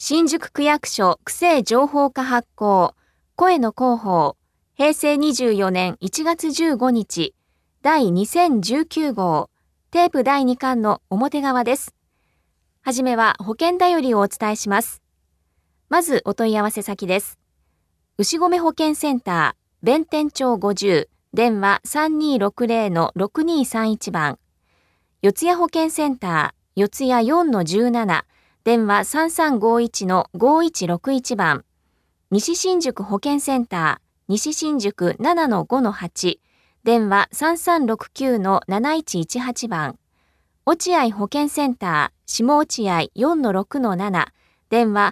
新宿区役所区政情報課発行、声の広報、平成24年1月15日、第2019号、テープ第2巻の表側です。はじめは保険だよりをお伝えします。まずお問い合わせ先です。牛込保健センター、弁天町50、電話 3260-6231 番。四谷保健センター、四谷 4-17、電話 3351-5161 番。西新宿保健センター、西新宿 7-5-8、電話 3369-7118 番。落合保健センター、下落合 4-6-7、電話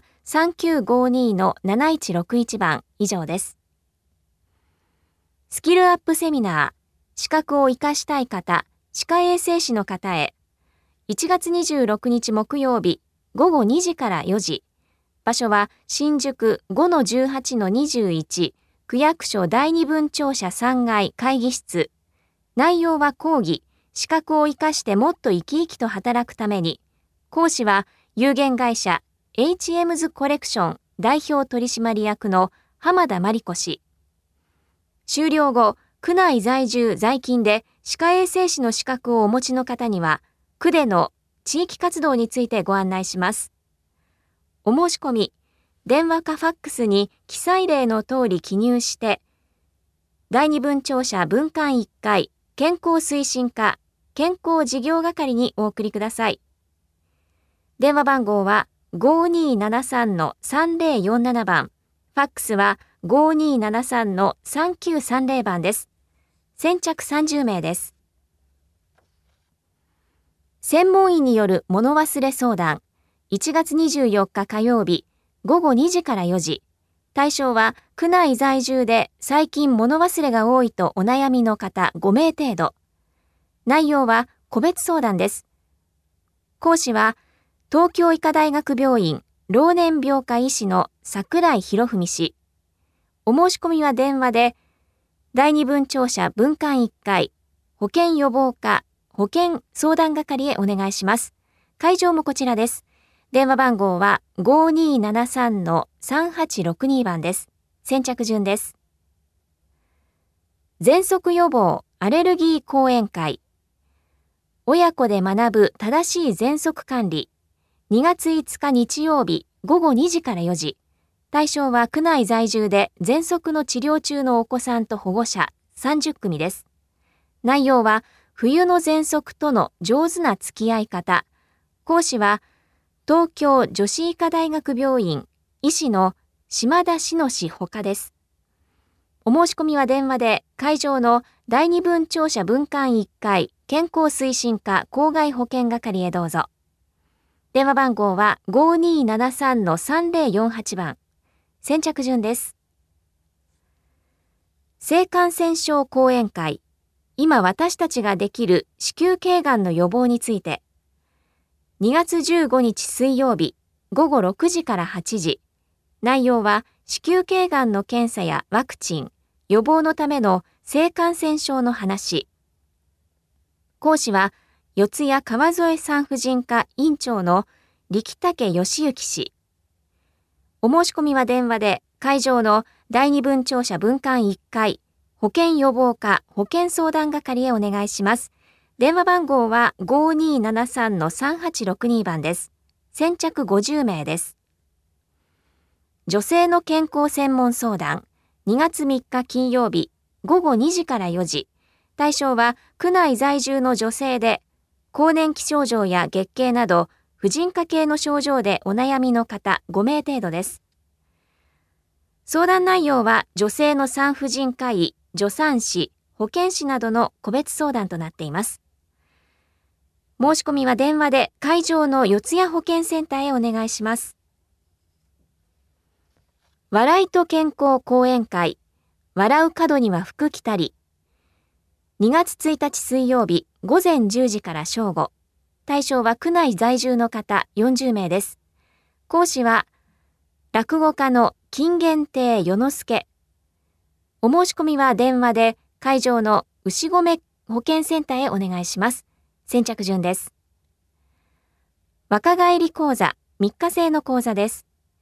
3952-7161 番。以上です。スキルアップセミナー、資格を活かしたい方、歯科衛生士の方へ。1月26日木曜日、午後2時から4時。場所は新宿 5-18-21、区役所第二分庁舎3階会議室。内容は講義、資格を活かしてもっと生き生きと働くために。講師は有限会社 HM's コレクション代表取締役の浜田真理子氏。終了後、区内在住在勤で歯科衛生士の資格をお持ちの方には、区での地域活動についてご案内します。お申し込み、電話かファックスに記載例の通り記入して、第二分庁舎分館1階健康推進課健康事業係にお送りください。電話番号は 5273-3047 番、ファックスは 5273-3930 番です。先着30名です。専門医による物忘れ相談、1月24日火曜日、午後2時から4時。対象は、区内在住で最近物忘れが多いとお悩みの方5名程度。内容は個別相談です。講師は、東京医科大学病院老年病科医師の櫻井博文氏。お申し込みは電話で、第二分庁舎分館1階、保健予防課保健相談係へお願いします。会場もこちらです。電話番号は 5273-3862 番です。先着順です。喘息予防アレルギー講演会。親子で学ぶ正しい喘息管理。2月5日日曜日午後2時から4時。対象は区内在住で喘息の治療中のお子さんと保護者30組です。内容は冬の喘息との上手な付き合い方。講師は東京女子医科大学病院医師の島田志乃氏ほかです。お申し込みは電話で会場の第二分庁舎分館1階健康推進課公害保険係へどうぞ。電話番号は 5273-3048 番。先着順です。性感染症講演会。今私たちができる子宮頸がんの予防について。2月15日水曜日午後6時から8時。内容は子宮頸がんの検査やワクチン、予防のための性感染症の話。講師は四谷川添産婦人科院長の力武義行氏。お申し込みは電話で会場の第二分庁舎分館1階保健予防課保健相談係へお願いします。電話番号は 5273-3862 番です。先着50名です。女性の健康専門相談、2月3日金曜日、午後2時から4時。対象は区内在住の女性で、更年期症状や月経など、婦人科系の症状でお悩みの方5名程度です。相談内容は女性の産婦人科医、助産師、保健師などの個別相談となっています。申し込みは電話で会場の四谷保健センターへお願いします。笑いと健康講演会。笑う角には福来たり。2月1日水曜日午前10時から正午。対象は区内在住の方40名です。講師は落語家の金源亭与之助。お申し込みは電話で会場の牛込保健センターへお願いします。先着順です。若返り講座、3日制の講座です。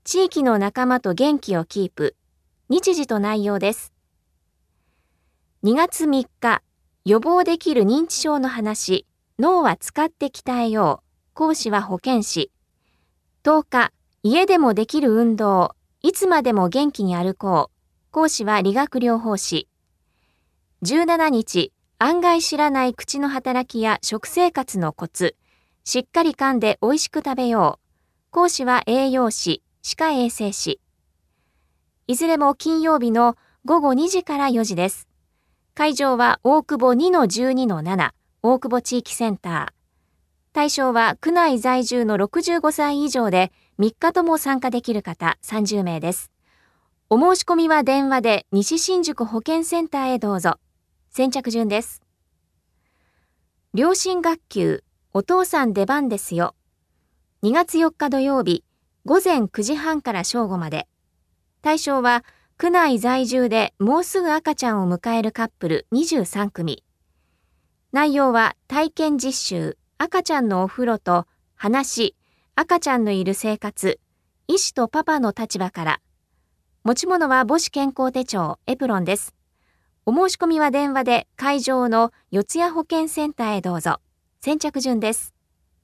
地域の仲間と元気をキープ。日時と内容です。2月3日、予防できる認知症の話。脳は使って鍛えよう。講師は保健師。10日、家でもできる運動。いつまでも元気に歩こう。講師は理学療法士。17日、案外知らない口の働きや食生活のコツ。しっかり噛んで美味しく食べよう。講師は栄養士、歯科衛生士。いずれも金曜日の午後2時から4時です。会場は大久保 2-12-7 大久保地域センター。対象は区内在住の65歳以上で3日とも参加できる方30名です。お申し込みは電話で西新宿保健センターへどうぞ。先着順です。良心学級、お父さん出番ですよ。2月4日土曜日、午前9時半から正午まで。対象は区内在住でもうすぐ赤ちゃんを迎えるカップル23組。内容は体験実習、赤ちゃんのお風呂と話、赤ちゃんのいる生活、医師とパパの立場から。持ち物は母子健康手帳、エプロンです。お申し込みは電話で会場の四谷保健センターへどうぞ。先着順です。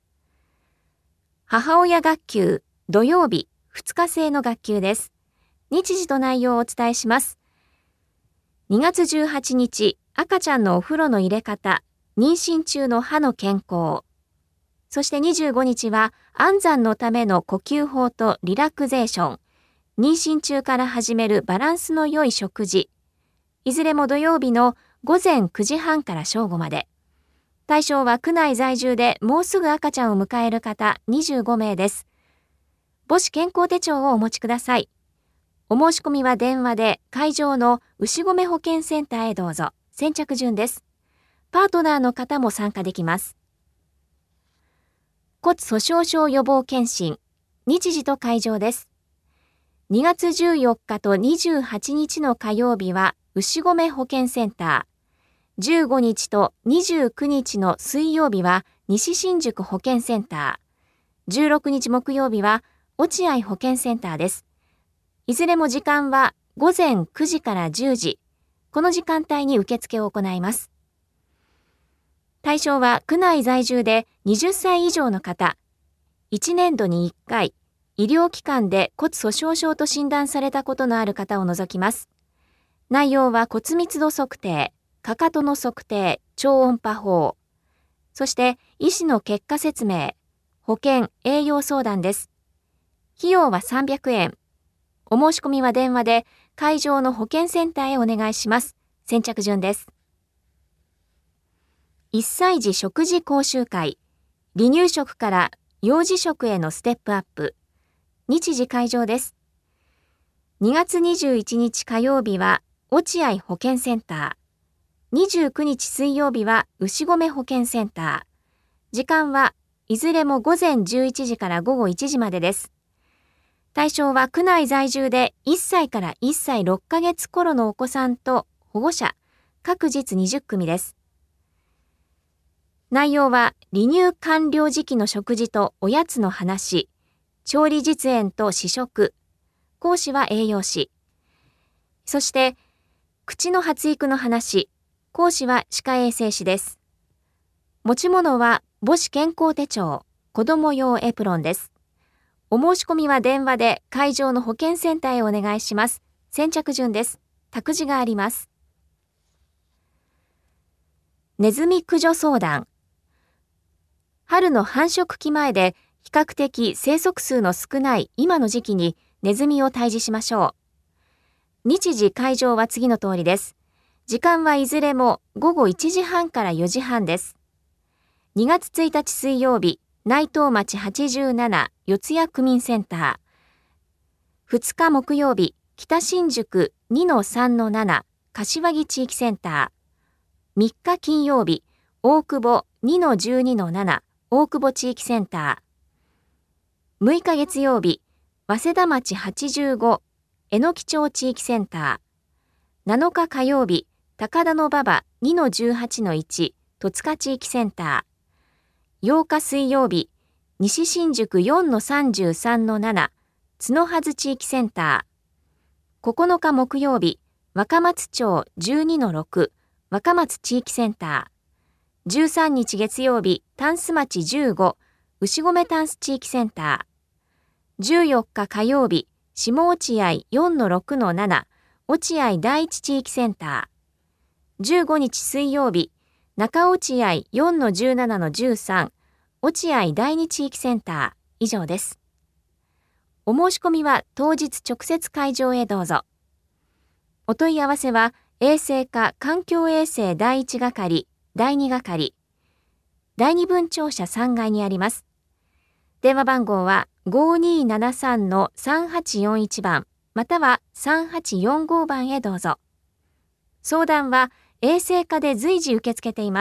母親学級、土曜日、2日制の学級です。日時と内容をお伝えします。2月18日、赤ちゃんのお風呂の入れ方、妊娠中の歯の健康。そして25日は安産のための呼吸法とリラクゼーション。妊娠中から始めるバランスの良い食事。いずれも土曜日の午前9時半から正午まで。対象は区内在住でもうすぐ赤ちゃんを迎える方25名です。母子健康手帳をお持ちください。お申し込みは電話で会場の牛込保健センターへどうぞ。先着順です。パートナーの方も参加できます。骨粗鬆症予防検診。日時と会場です。2月14日と28日の火曜日は牛込保健センター。15日と29日の水曜日は西新宿保健センター。16日木曜日は落合保健センターです。いずれも時間は午前9時から10時。この時間帯に受付を行います。対象は区内在住で20歳以上の方。1年度に1回。医療機関で骨粗鬆症と診断されたことのある方を除きます。内容は骨密度測定、かかとの測定、超音波法。そして医師の結果説明、保健・栄養相談です。費用は300円。お申し込みは電話で会場の保健センターへお願いします。先着順です。1歳児食事講習会。離乳食から幼児食へのステップアップ。日時会場です。2月21日火曜日は落合保健センター。29日水曜日は牛込保健センター。時間はいずれも午前11時から午後1時までです。対象は区内在住で1歳から1歳6ヶ月頃のお子さんと保護者、各日20組です。内容は離乳完了時期の食事とおやつの話、調理実演と試食。講師は栄養士。そして、口の発育の話。講師は歯科衛生士です。持ち物は母子健康手帳、子供用エプロンです。お申し込みは電話で会場の保健センターへお願いします。先着順です。託児があります。ネズミ駆除相談。春の繁殖期前で比較的生息数の少ない今の時期にネズミを退治しましょう。日時会場は次の通りです。時間はいずれも午後1時半から4時半です。2月1日水曜日、内藤町87四谷区民センター。2日木曜日、北新宿 2-3-7 柏木地域センター。3日金曜日、大久保 2-12-7 大久保地域センター。6日月曜日、早稲田町85榎木町地域センター。7日火曜日、高田馬場 2-18-1 戸塚地域センター。8日水曜日、西新宿 4-33-7 角筈地域センター。9日木曜日、若松町 12-6 若松地域センター。13日月曜日、タンス町15牛込タンス地域センター。14日火曜日、下落合 4-6-7 落合第一地域センター。15日水曜日、中落合 4-17-13 落合第二地域センター。以上です。お申し込みは当日直接会場へどうぞ。お問い合わせは衛生課環境衛生第一係第二係第二分庁舎3階にあります。電話番号は 5273-3841 番または3845番へどうぞ。相談は衛生課で随時受け付けています。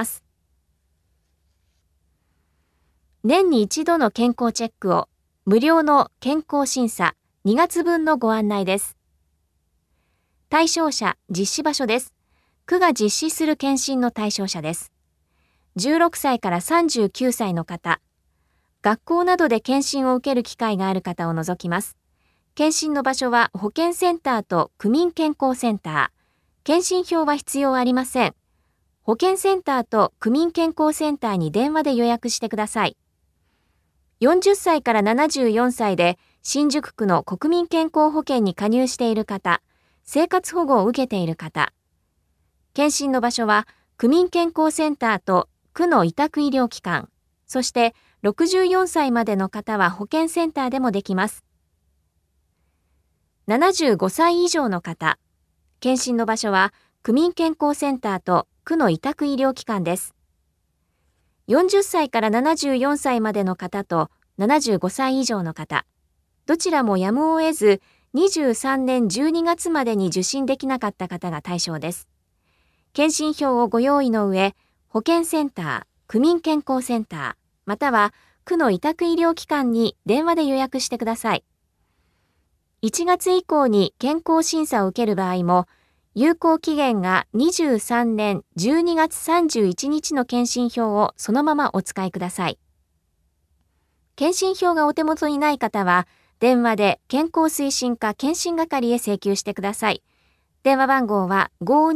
年に一度の健康チェックを無料の健康審査2月分のご案内です。対象者実施場所です。区が実施する検診の対象者です。16歳から39歳の方、学校などで検診を受ける機会がある方を除きます。検診の場所は保健センターと区民健康センター。検診票は必要ありません。保健センターと区民健康センターに電話で予約してください。40歳から74歳で新宿区の国民健康保険に加入している方、生活保護を受けている方。検診の場所は区民健康センターと区の委託医療機関、そして64歳までの方は保健センターでもできます。75歳以上の方、検診の場所は区民健康センターと区の委託医療機関です。40歳から74歳までの方と75歳以上の方、どちらもやむを得ず23年12月までに受診できなかった方が対象です。検診票をご用意の上、保健センター、区民健康センター、または区の委託医療機関に電話で予約してください。1月以降に健康審査を受ける場合も、有効期限が23年12月31日の検診票をそのままお使いください。検診票がお手元にない方は、電話で健康推進課検診係へ請求してください。電話番号は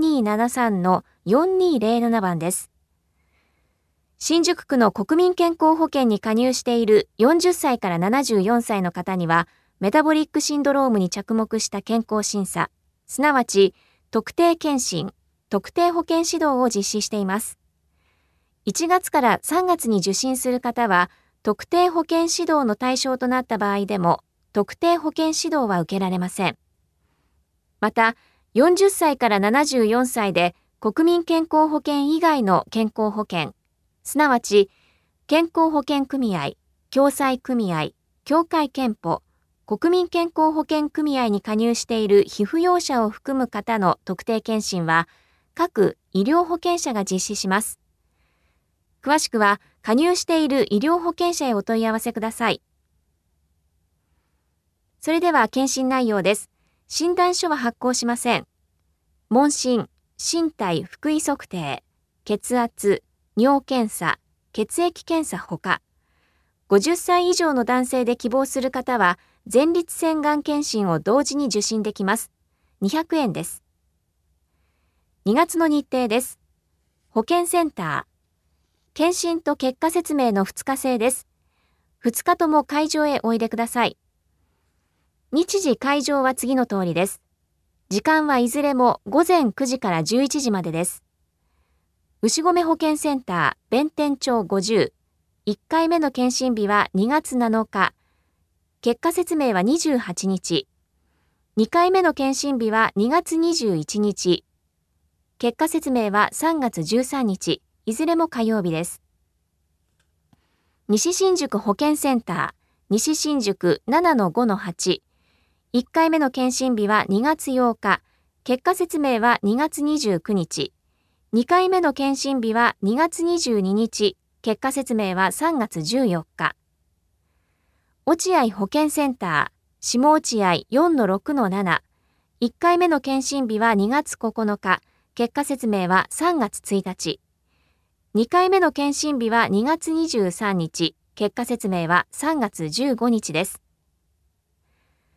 5273-4207 番です。新宿区の国民健康保険に加入している40歳から74歳の方には、メタボリックシンドロームに着目した健康審査、すなわち特定健診、特定保健指導を実施しています。1月から3月に受診する方は、特定保健指導の対象となった場合でも、特定保健指導は受けられません。また、40歳から74歳で国民健康保険以外の健康保険、すなわち健康保険組合、共済組合、協会憲法、国民健康保険組合に加入している被扶養者を含む方の特定健診は、各医療保険者が実施します。詳しくは、加入している医療保険者へお問い合わせください。それでは検診内容です。診断書は発行しません。問診、身体腹囲測定、血圧、尿検査、血液検査ほか。50歳以上の男性で希望する方は、前立腺がん検診を同時に受診できます。200円です。2月の日程です。保健センター。検診と結果説明の2日制です。2日とも会場へおいでください。日時会場は次の通りです。時間はいずれも午前9時から11時までです。牛込保健センター、弁天町50。1回目の検診日は2月7日。結果説明は28日。2回目の検診日は2月21日。結果説明は3月13日。いずれも火曜日です。西新宿保健センター、西新宿 7-5-8。1回目の検診日は2月8日。結果説明は2月29日。2回目の検診日は2月22日。結果説明は3月14日。落合保健センター、下落合 4-6-7。1回目の検診日は2月9日。結果説明は3月1日。2回目の検診日は2月23日。結果説明は3月15日です。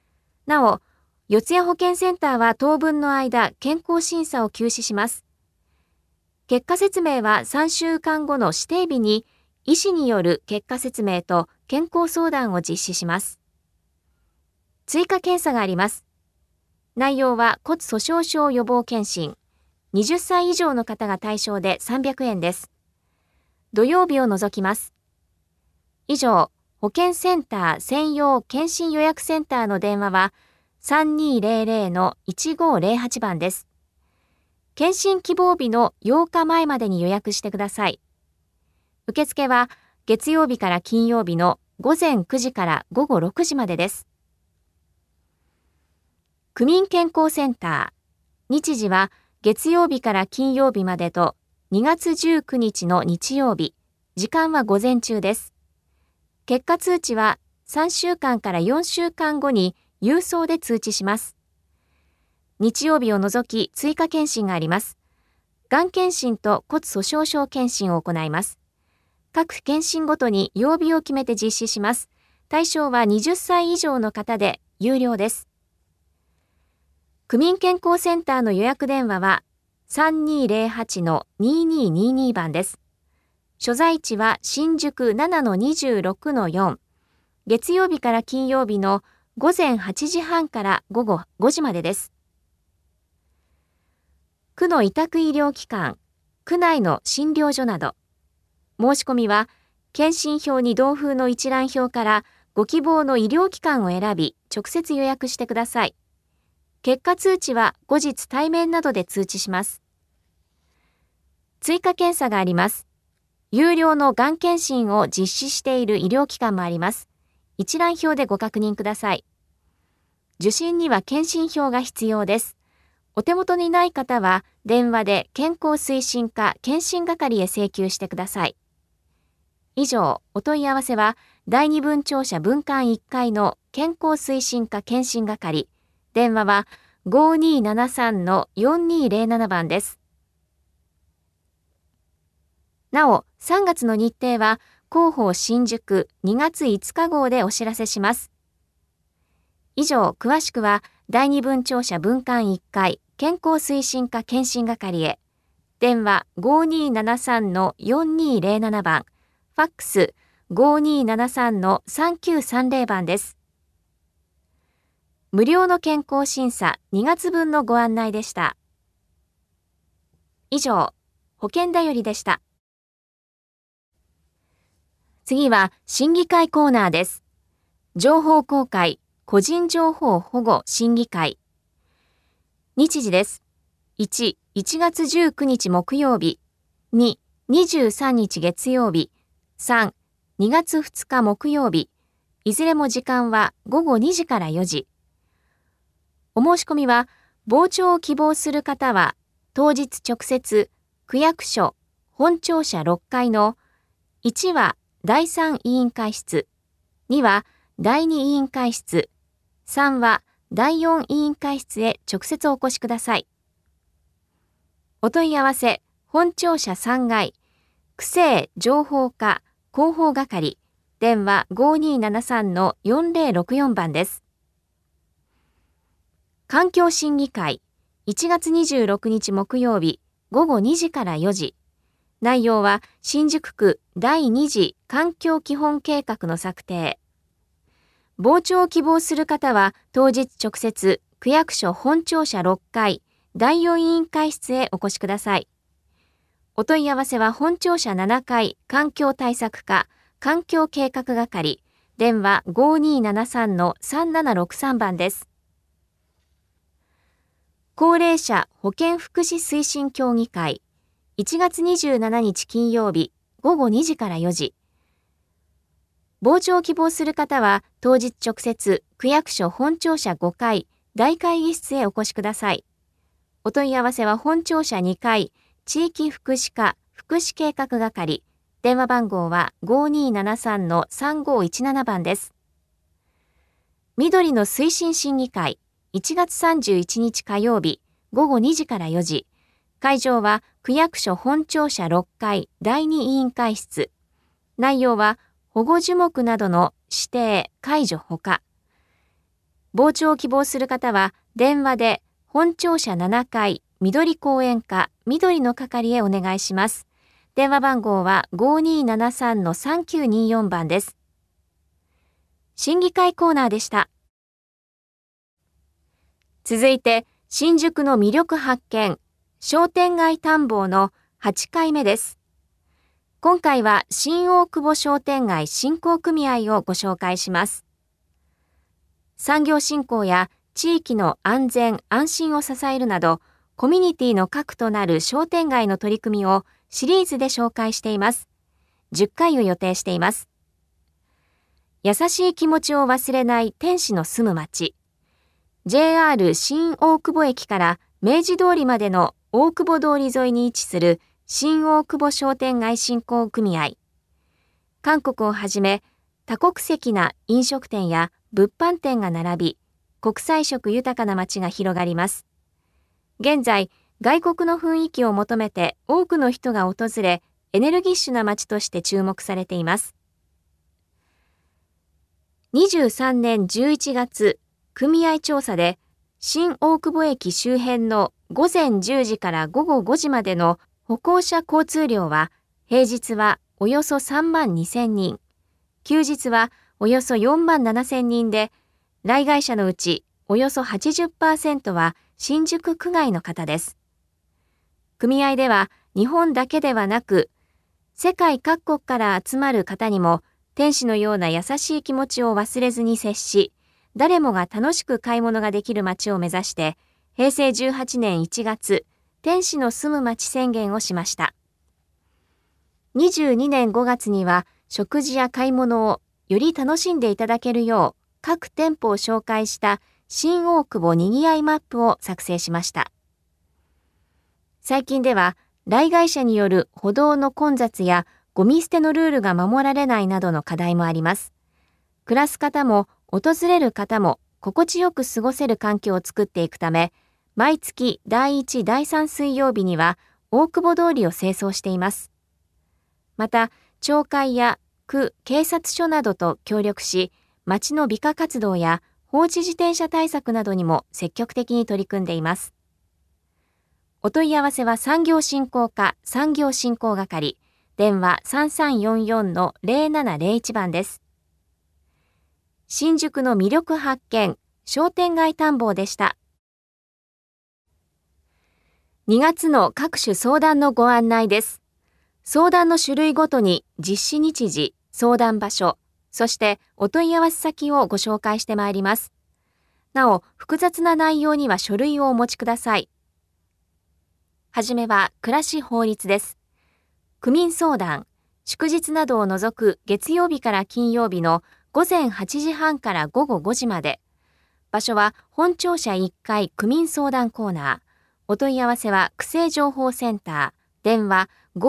なお、四谷保健センターは当分の間、健康審査を休止します。結果説明は3週間後の指定日に、医師による結果説明と健康相談を実施します。追加検査があります。内容は骨粗鬆症予防検診。20歳以上の方が対象で300円です。土曜日を除きます。以上、保健センター専用検診予約センターの電話は 3200-1508 番です。検診希望日の8日前までに予約してください。受付は月曜日から金曜日の午前9時から午後6時までです。区民健康センター。日時は月曜日から金曜日までと2月19日の日曜日。時間は午前中です。結果通知は3週間から4週間後に郵送で通知します。日曜日を除き追加検診があります。がん検診と骨粗鬆症検診を行います。各検診ごとに曜日を決めて実施します。対象は20歳以上の方で有料です。区民健康センターの予約電話は 3208-2222 番です。所在地は新宿 7-26-4。月曜日から金曜日の午前8時半から午後5時までです。区の委託医療機関、区内の診療所など。申し込みは、検診票に同封の一覧表からご希望の医療機関を選び、直接予約してください。結果通知は後日対面などで通知します。追加検査があります。有料のがん検診を実施している医療機関もあります。一覧表でご確認ください。受診には検診票が必要です。お手元にない方は電話で健康推進課検診係へ請求してください。以上、お問い合わせは第二分庁舎分館1階の健康推進課検診係。電話は 5273-4207 番です。なお、3月の日程は広報新宿2月5日号でお知らせします。以上、詳しくは第二分庁舎分館1階健康推進課検診係へ。電話 5273-4207 番。ファックス 5273-3930 番です。無料の健康審査2月分のご案内でした。以上、保険だよりでした。次は審議会コーナーです。情報公開個人情報保護審議会。日時です。1、1月19日木曜日。2、23日月曜日。3、2月2日木曜日。いずれも時間は午後2時から4時。お申し込みは、傍聴を希望する方は、当日直接、区役所、本庁舎6階の1は第3委員会室、2は第2委員会室、3は第4委員会室へ直接お越しください。お問い合わせ、本庁舎3階、区政情報課広報係、電話 5273-4064 番です。環境審議会、1月26日木曜日、午後2時から4時。内容は新宿区第2次環境基本計画の策定。傍聴を希望する方は当日直接区役所本庁舎6階第4委員会室へお越しください。お問い合わせは本庁舎7階環境対策課環境計画係電話 5273-3763 番です。高齢者保健福祉推進協議会1月27日金曜日午後2時から4時。傍聴を希望する方は当日直接区役所本庁舎5階大会議室へお越しください。お問い合わせは本庁舎2階地域福祉課福祉計画係電話番号は 5273-3517 番です。緑の推進審議会1月31日火曜日午後2時から4時。会場は区役所本庁舎6階第2委員会室。内容は保護樹木などの指定解除ほか。 傍聴を希望する方は電話で本庁舎7階緑公園課緑の係へお願いします。電話番号は 5273-3924 番です。審議会コーナーでした。続いて、新宿の魅力発見、商店街探訪の8回目です。今回は新大久保商店街振興組合をご紹介します。産業振興や地域の安全・安心を支えるなど、コミュニティの核となる商店街の取り組みをシリーズで紹介しています。10回を予定しています。優しい気持ちを忘れない天使の住む町。JR 新大久保駅から明治通りまでの大久保通り沿いに位置する新大久保商店街振興組合。韓国をはじめ多国籍な飲食店や物販店が並び、国際色豊かな街が広がります。現在、外国の雰囲気を求めて多くの人が訪れ、エネルギッシュな街として注目されています。23年11月、組合調査で、新大久保駅周辺の午前10時から午後5時までの歩行者交通量は、平日はおよそ3万2000人、休日はおよそ4万7000人で、来街者のうちおよそ 80% は新宿区外の方です。組合では日本だけではなく、世界各国から集まる方にも天使のような優しい気持ちを忘れずに接し、誰もが楽しく買い物ができる街を目指して、平成18年1月、天使の住む街宣言をしました。22年5月には食事や買い物をより楽しんでいただけるよう各店舗を紹介した新大久保にぎわいマップを作成しました。最近では来街者による歩道の混雑やゴミ捨てのルールが守られないなどの課題もあります。暮らす方も訪れる方も心地よく過ごせる環境を作っていくため、毎月第1、第3水曜日には大久保通りを清掃しています。また、町会や区、警察署などと協力し、街の美化活動や放置自転車対策などにも積極的に取り組んでいます。お問い合わせは産業振興課産業振興係、電話 3344-0701 番です。新宿の魅力発見、商店街探訪でした。2月の各種相談のご案内です。相談の種類ごとに実施日時、相談場所、そしてお問い合わせ先をご紹介してまいります。なお、複雑な内容には書類をお持ちください。はじめは暮らし法律です。区民相談、祝日などを除く月曜日から金曜日の午前8時半から午後5時まで。場所は本庁舎1階区民相談コーナー。お問い合わせは区政情報センター。電話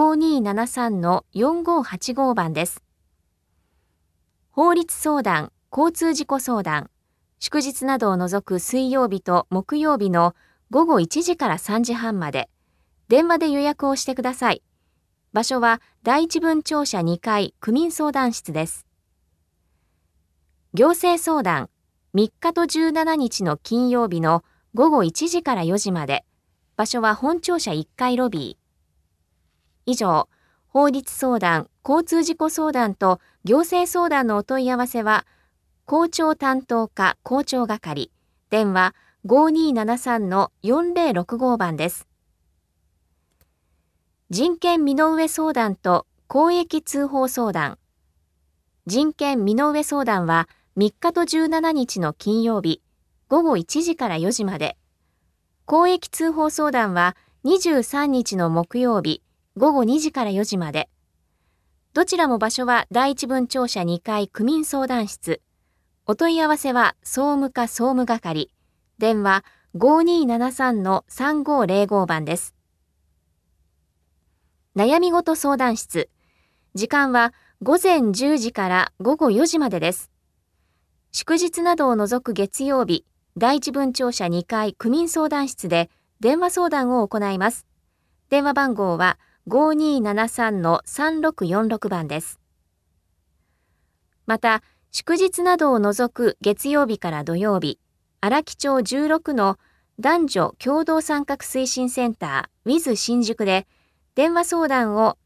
5273-4585 番です。法律相談、交通事故相談。祝日などを除く水曜日と木曜日の午後1時から3時半まで。電話で予約をしてください。場所は第一分庁舎2階区民相談室です。行政相談、3日と17日の金曜日の午後1時から4時まで。場所は本庁舎1階ロビー。以上、法律相談、交通事故相談と行政相談のお問い合わせは、校長担当課校長係、電話 5273-4065 番です。人権身の上相談と公益通報相談。人権身の上相談は3日と17日の金曜日、午後1時から4時まで。公益通報相談は23日の木曜日、午後2時から4時まで。どちらも場所は第一分庁舎2階区民相談室。お問い合わせは総務課総務係。電話 5273-3505 番です。悩み事相談室。時間は午前10時から午後4時までです。祝日などを除く月曜日、第一分庁舎2階区民相談室で電話相談を行います。電話番号は5273-3646 番です。また、祝日などを除く月曜日から土曜日、 荒木町16の男女共同参画推進センター WIZ 新宿で電話相談を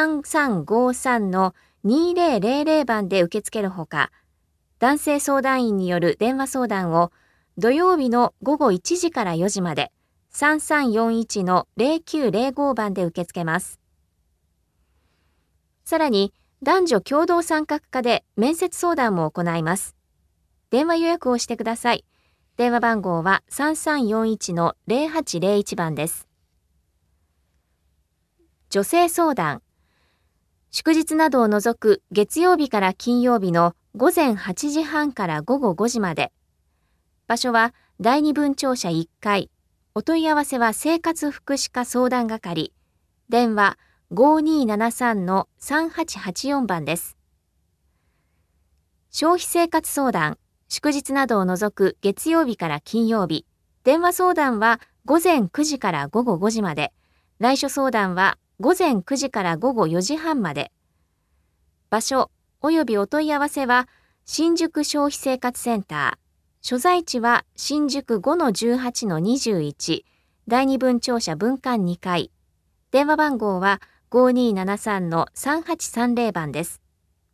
3353-2000番で受け付けるほか、男性相談員による電話相談を土曜日の午後1時から4時まで3341-0905番で受け付けます。さらに、男女共同参画課で面接相談も行います。電話予約をしてください。電話番号は3341-0801番です。女性相談。祝日などを除く月曜日から金曜日の午前8時半から午後5時まで。場所は第二分庁舎1階。お問い合わせは生活福祉課相談係。電話5273-3884番です。消費生活相談。祝日などを除く月曜日から金曜日。電話相談は午前9時から午後5時まで。来所相談は午前9時から午後4時半まで。場所及びお問い合わせは新宿消費生活センター。所在地は新宿 5-18-21 第二分庁舎分館2階。電話番号は5273-3830番です。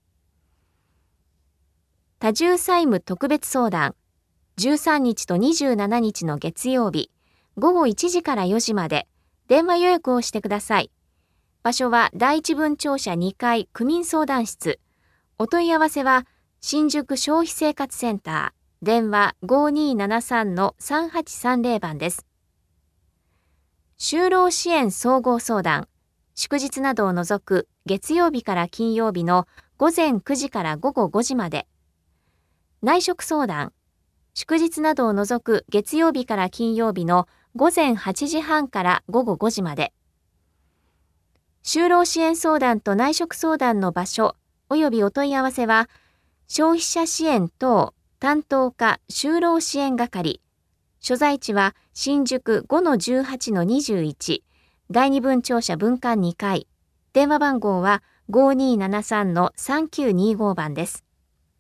多重債務特別相談。13日と27日の月曜日、午後1時から4時まで電話予約をしてください。場所は第一分庁舎2階区民相談室。お問い合わせは新宿消費生活センター。電話5273-3830番です。就労支援総合相談。祝日などを除く月曜日から金曜日の午前9時から午後5時まで。内職相談。祝日などを除く月曜日から金曜日の午前8時半から午後5時まで。就労支援相談と内職相談の場所及びお問い合わせは、消費者支援等担当課就労支援係。所在地は新宿 5-18-21 第二分庁舎分館2階。電話番号は5273-3925番です。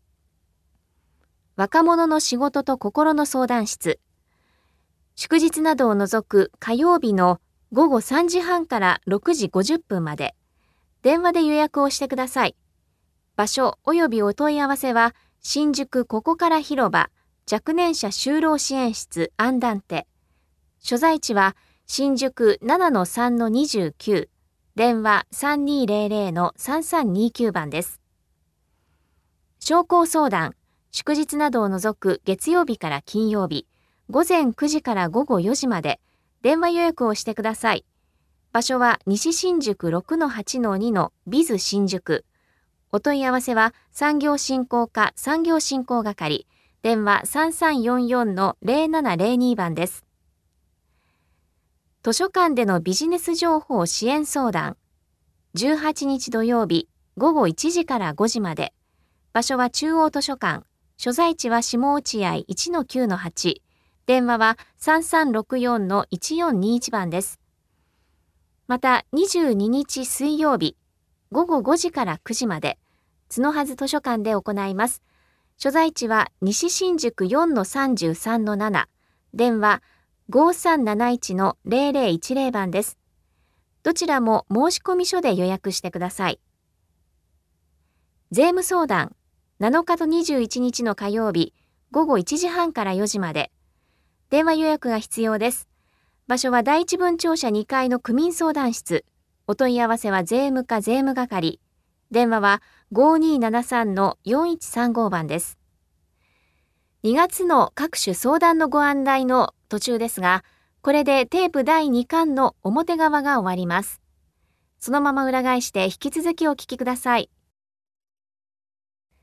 若者の仕事と心の相談室。祝日などを除く火曜日の午後3時半から6時50分まで。電話で予約をしてください。場所及びお問い合わせは、新宿ここから広場、若年者就労支援室アンダンテ。所在地は、新宿 7-3-29。電話3200-3329番です。商工相談。祝日などを除く月曜日から金曜日、午前9時から午後4時まで。電話予約をしてください。場所は西新宿 6-8-2 のビズ新宿。お問い合わせは産業振興課産業振興係。電話3344-0702番です。図書館でのビジネス情報支援相談。18日土曜日午後1時から5時まで。場所は中央図書館。所在地は下落合 1-9-8。電話は3364-1421番です。また22日水曜日午後5時から9時まで角はず図書館で行います。所在地は西新宿 4-33-7 電話5371-0010番です。どちらも申込書で予約してください。税務相談。7日と21日の火曜日午後1時半から4時まで。電話予約が必要です。場所は第一分庁舎2階の区民相談室。お問い合わせは税務課税務係。電話は5273-4135番です。2月の各種相談のご案内の途中ですが、これでテープ第2巻の表側が終わります。そのまま裏返して引き続きお聞きください。